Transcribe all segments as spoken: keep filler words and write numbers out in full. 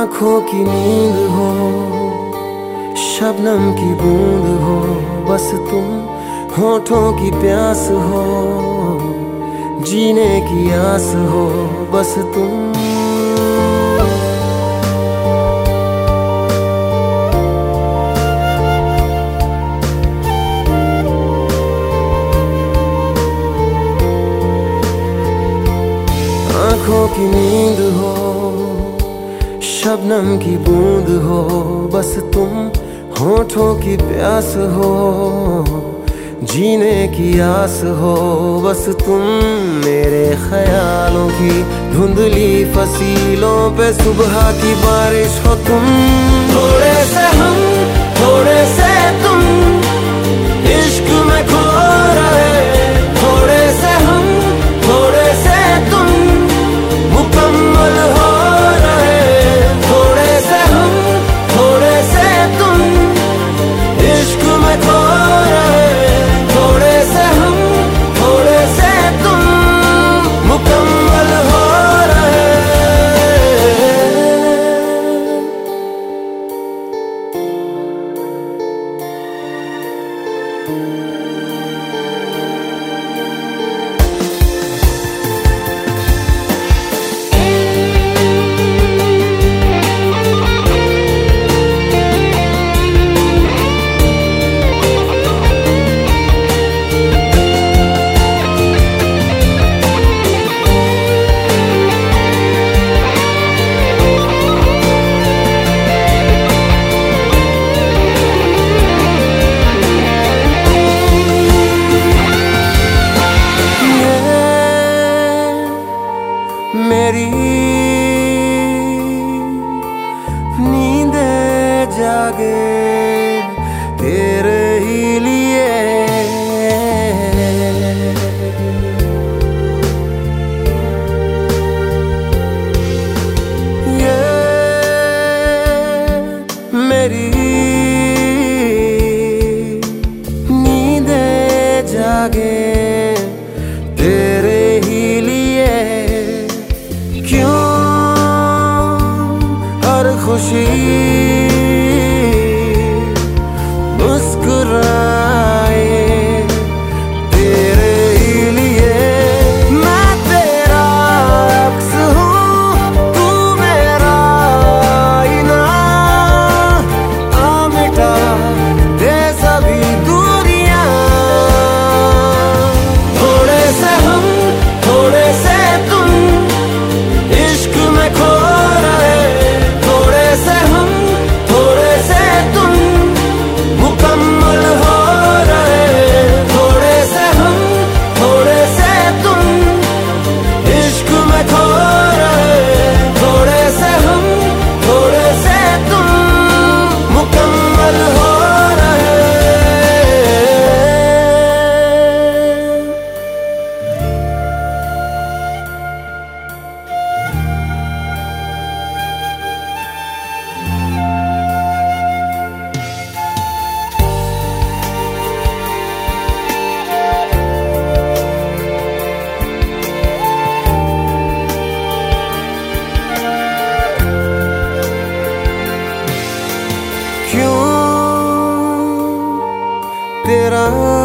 आँखों की नींद हो, शबनम की बूंद हो, बस तुम होठों की प्यास हो, जीने की आस हो, बस तुम। आँखों की नींद हो, शबनम की बूंद हो, बस तुम होठों की प्यास हो, जीने की आस हो, बस तुम। मेरे ख्यालों की धुंधली फसीलों पे सुबह की बारिश हो तुम। थोड़े से हम, थोड़े से तुम, इश्क में खो रहे। थोड़े से हम, थोड़े से तुम, मुकम्मल हो रहे। थोड़े से हम, थोड़े से तुम, इश्क में खो रहे। थोड़े से हम, थोड़े से तुम, मुकम्मल हो रहे। मेरी नींदे जागे तेरे ही लिए। ये मेरी नींदे जागे तेरे ही लिए। क्यों हर खुशी मुस्कुराए तेरे ही लिए। मैं तेरा अक्स हूँ, तू मेरा आईना। आ मिटा दे सभी दूरियां। थोड़े से हम, थोड़े से तुम, इश्क में खो रहे। थोड़े से हम, थोड़े से तुम, मुकम्मल हो रहे। थोड़े से हम, थोड़े से तुम, इश्क में खो रहे। थोड़े से हम, थोड़े से तुम, मुकम्मल हो रहे। क्यों तेरा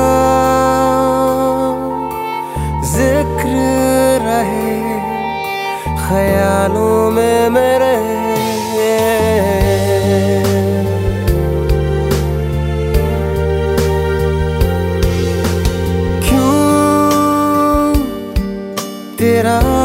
जिक्र रहे ख्यालों में मेरे। क्यों तेरा